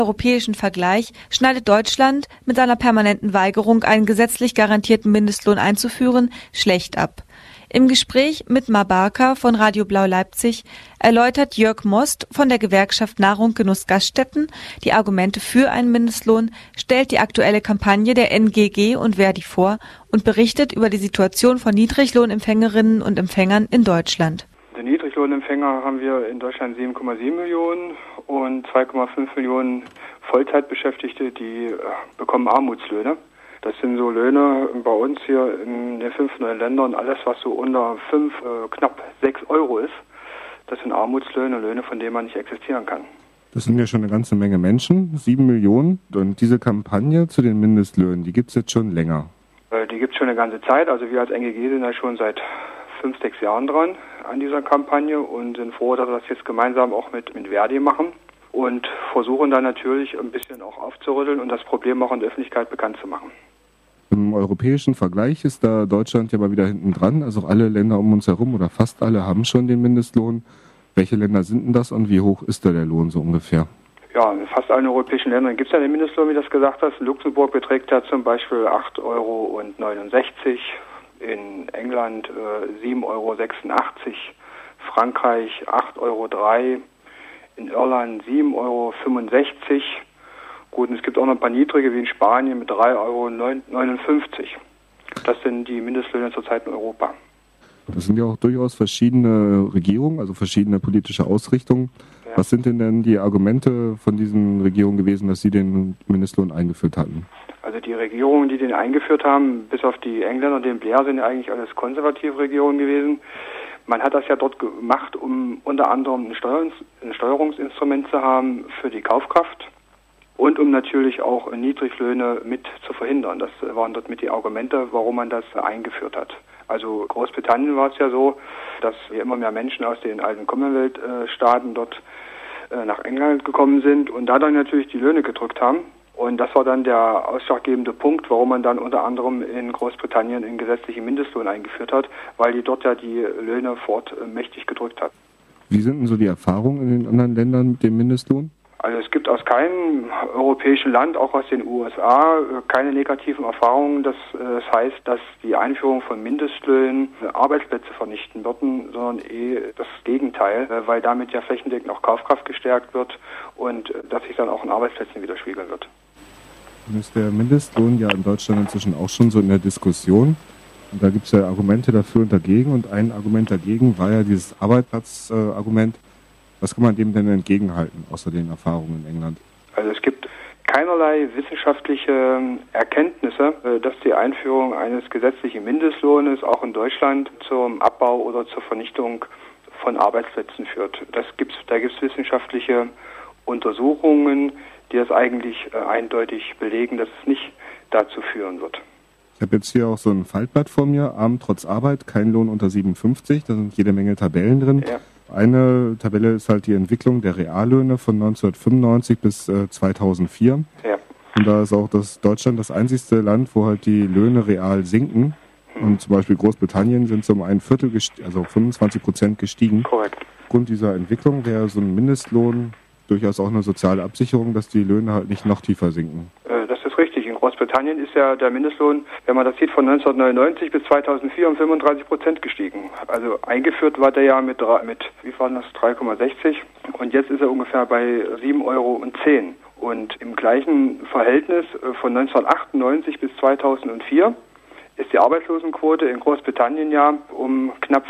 europäischen Vergleich schneidet Deutschland mit seiner permanenten Weigerung, einen gesetzlich garantierten Mindestlohn einzuführen, schlecht ab. Im Gespräch mit Mabarka von Radio Blau Leipzig erläutert Jörg Most von der Gewerkschaft Nahrung Genuss Gaststätten die Argumente für einen Mindestlohn, stellt die aktuelle Kampagne der NGG und Verdi vor und berichtet über die Situation von Niedriglohnempfängerinnen und Empfängern in Deutschland. Die Niedriglohnempfänger haben wir in Deutschland 7,7 Millionen und 2,5 Millionen Vollzeitbeschäftigte, die bekommen Armutslöhne. Das sind so Löhne bei uns hier in den 5 neuen Ländern, alles was so unter 5, knapp 6 Euro ist. Das sind Armutslöhne, Löhne, von denen man nicht existieren kann. Das sind ja schon eine ganze Menge Menschen, 7 Millionen. Und diese Kampagne zu den Mindestlöhnen, die gibt es jetzt schon länger? Die gibt es schon eine ganze Zeit. Also wir als NGG sind ja schon seit 5, 6 Jahren dran an dieser Kampagne und sind froh, dass wir das jetzt gemeinsam auch mit Verdi machen und versuchen dann natürlich ein bisschen auch aufzurütteln und das Problem auch in der Öffentlichkeit bekannt zu machen. Im europäischen Vergleich ist da Deutschland ja mal wieder hinten dran. Also alle Länder um uns herum oder fast alle haben schon den Mindestlohn. Welche Länder sind denn das und wie hoch ist da der Lohn so ungefähr? Ja, in fast allen europäischen Ländern gibt es ja den Mindestlohn, wie du das gesagt hast. In Luxemburg beträgt er zum Beispiel 8,69 Euro. In England 7,86 Euro. Frankreich 8,03 Euro. In Irland 7,65 Euro. Gut, und es gibt auch noch ein paar niedrige wie in Spanien mit 3,59 Euro. Das sind die Mindestlöhne zurzeit in Europa. Das sind ja auch durchaus verschiedene Regierungen, also verschiedene politische Ausrichtungen. Ja. Was sind denn die Argumente von diesen Regierungen gewesen, dass sie den Mindestlohn eingeführt hatten? Also die Regierungen, die den eingeführt haben, bis auf die Engländer und den Blair, sind ja eigentlich alles konservative Regierungen gewesen. Man hat das ja dort gemacht, um unter anderem ein Steuerungsinstrument zu haben für die Kaufkraft. Und um natürlich auch Niedriglöhne mit zu verhindern. Das waren dort mit die Argumente, warum man das eingeführt hat. Also Großbritannien war es ja so, dass wir immer mehr Menschen aus den alten Commonwealth-Staaten dort nach England gekommen sind und da dann natürlich die Löhne gedrückt haben. Und das war dann der ausschlaggebende Punkt, warum man dann unter anderem in Großbritannien einen gesetzlichen Mindestlohn eingeführt hat, weil die dort ja die Löhne fort mächtig gedrückt hat. Wie sind denn so die Erfahrungen in den anderen Ländern mit dem Mindestlohn? Also es gibt aus keinem europäischen Land, auch aus den USA, keine negativen Erfahrungen. Das heißt, dass die Einführung von Mindestlöhnen Arbeitsplätze vernichten würden, sondern das Gegenteil, weil damit ja flächendeckend auch Kaufkraft gestärkt wird und dass sich dann auch in Arbeitsplätzen widerspiegeln wird. Nun ist der Mindestlohn ja in Deutschland inzwischen auch schon so in der Diskussion. Und da gibt es ja Argumente dafür und dagegen. Und ein Argument dagegen war ja dieses Arbeitsplatzargument. Was kann man dem denn entgegenhalten, außer den Erfahrungen in England? Also es gibt keinerlei wissenschaftliche Erkenntnisse, dass die Einführung eines gesetzlichen Mindestlohnes auch in Deutschland zum Abbau oder zur Vernichtung von Arbeitsplätzen führt. Da gibt es wissenschaftliche Untersuchungen, die das eigentlich eindeutig belegen, dass es nicht dazu führen wird. Ich habe jetzt hier auch so ein Faltblatt vor mir, Arm trotz Arbeit, kein Lohn unter 57, da sind jede Menge Tabellen drin. Ja. Eine Tabelle ist halt die Entwicklung der Reallöhne von 1995 bis 2004. Ja. Und da ist auch Deutschland das einzigste Land, wo halt die Löhne real sinken. Und zum Beispiel Großbritannien sind so um ein Viertel, also 25% gestiegen. Korrekt. Aufgrund dieser Entwicklung wäre so ein Mindestlohn durchaus auch eine soziale Absicherung, dass die Löhne halt nicht noch tiefer sinken. Das ist richtig. In Großbritannien ist ja der Mindestlohn, wenn man das sieht, von 1999 bis 2004 um 35% gestiegen. Also eingeführt war der ja mit wie war das, 3,60 und jetzt ist er ungefähr bei 7,10 Euro. Und im gleichen Verhältnis von 1998 bis 2004 ist die Arbeitslosenquote in Großbritannien ja um knapp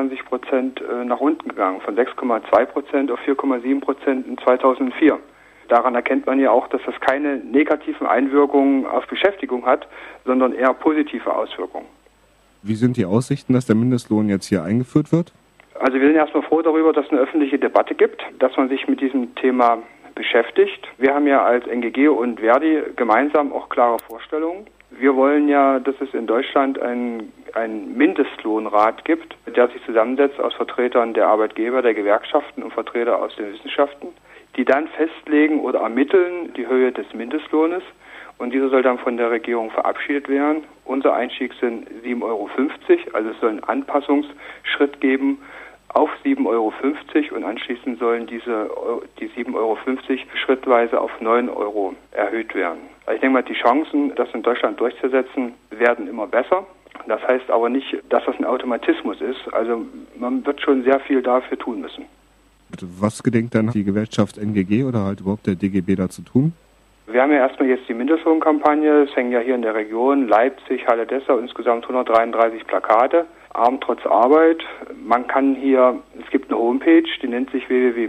25% nach unten gegangen, von 6,2% auf 4,7% in 2004. Daran erkennt man ja auch, dass das keine negativen Einwirkungen auf Beschäftigung hat, sondern eher positive Auswirkungen. Wie sind die Aussichten, dass der Mindestlohn jetzt hier eingeführt wird? Also wir sind erstmal froh darüber, dass es eine öffentliche Debatte gibt, dass man sich mit diesem Thema beschäftigt. Wir haben ja als NGG und Verdi gemeinsam auch klare Vorstellungen. Wir wollen ja, dass es in Deutschland einen Mindestlohnrat gibt, der sich zusammensetzt aus Vertretern der Arbeitgeber, der Gewerkschaften und Vertreter aus den Wissenschaften, die dann festlegen oder ermitteln die Höhe des Mindestlohnes und dieser soll dann von der Regierung verabschiedet werden. Unser Einstieg sind 7,50 Euro, also es soll einen Anpassungsschritt geben auf 7,50 Euro und anschließend sollen die 7,50 Euro schrittweise auf 9 Euro erhöht werden. Also ich denke mal, die Chancen, das in Deutschland durchzusetzen, werden immer besser. Das heißt aber nicht, dass das ein Automatismus ist. Also man wird schon sehr viel dafür tun müssen. Was gedenkt dann die Gewerkschaft NGG oder halt überhaupt der DGB da zu tun? Wir haben ja erstmal jetzt die Mindestlohnkampagne. Es hängen ja hier in der Region Leipzig, Halle, Dessau insgesamt 133 Plakate. Arm trotz Arbeit. Man kann hier, es gibt eine Homepage, die nennt sich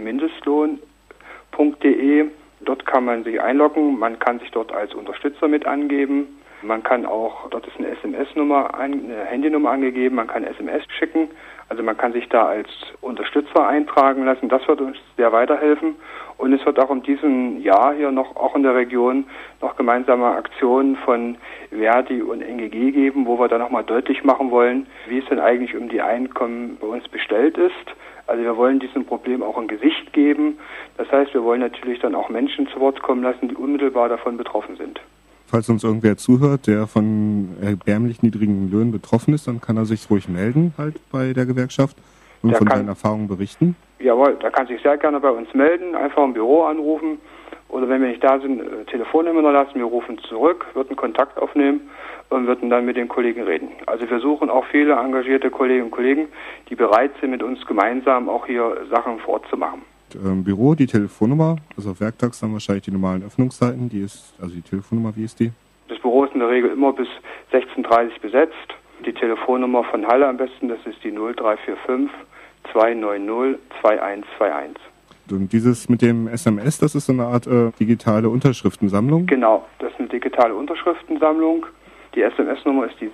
www.mindestlohn.de. Dort kann man sich einloggen. Man kann sich dort als Unterstützer mit angeben. Man kann auch, dort ist eine SMS-Nummer, eine Handynummer angegeben. Man kann SMS schicken. Also man kann sich da als Unterstützer eintragen lassen. Das wird uns sehr weiterhelfen. Und es wird auch in diesem Jahr hier noch, auch in der Region, noch gemeinsame Aktionen von Verdi und NGG geben, wo wir dann nochmal deutlich machen wollen, wie es denn eigentlich um die Einkommen bei uns bestellt ist. Also wir wollen diesem Problem auch ein Gesicht geben. Das heißt, wir wollen natürlich dann auch Menschen zu Wort kommen lassen, die unmittelbar davon betroffen sind. Falls uns irgendwer zuhört, der von erbärmlich niedrigen Löhnen betroffen ist, dann kann er sich ruhig melden halt bei der Gewerkschaft und von seinen Erfahrungen berichten. Jawohl, da kann sich sehr gerne bei uns melden, einfach im Büro anrufen oder wenn wir nicht da sind, Telefonnummer hinterlassen, wir rufen zurück, würden Kontakt aufnehmen und würden dann mit den Kollegen reden. Also wir suchen auch viele engagierte Kolleginnen und Kollegen, die bereit sind, mit uns gemeinsam auch hier Sachen vor Ort zu machen. Büro, die Telefonnummer, also auf Werktags haben wahrscheinlich die normalen Öffnungszeiten, die Telefonnummer, wie ist die? Das Büro ist in der Regel immer bis 16:30 Uhr besetzt. Die Telefonnummer von Halle am besten, das ist die 0345 290 2121. Und dieses mit dem SMS, das ist so eine Art digitale Unterschriftensammlung? Genau, das ist eine digitale Unterschriftensammlung. Die SMS-Nummer ist die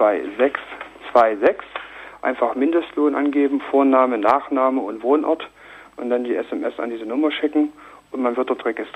72626. Einfach Mindestlohn angeben, Vorname, Nachname und Wohnort und dann die SMS an diese Nummer schicken und man wird dort registriert.